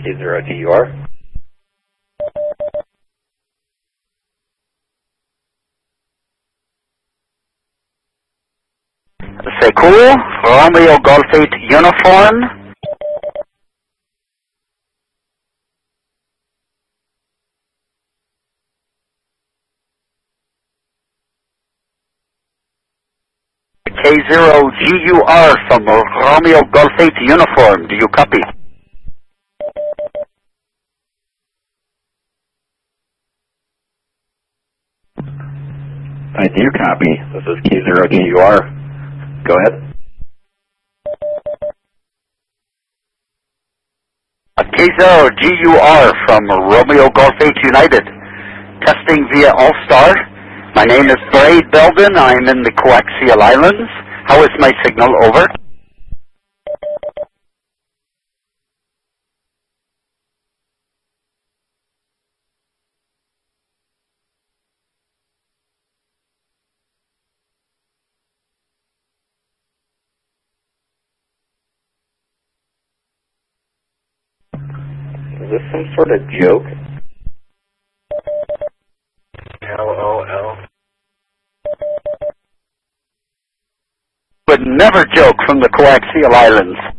K0GUR. Say cool, Romeo Golf 8 uniform. K0GUR from Romeo Golf 8 uniform. Do you copy? I do copy. This is K0GUR. Go ahead. K0GUR from Romeo Golf 8 United. Testing via All-Star. My name is Braid Belden. I'm in the Coaxial Islands. How is my signal? Over. Is this some sort of joke? LOL. Would never joke from the Coaxial Islands.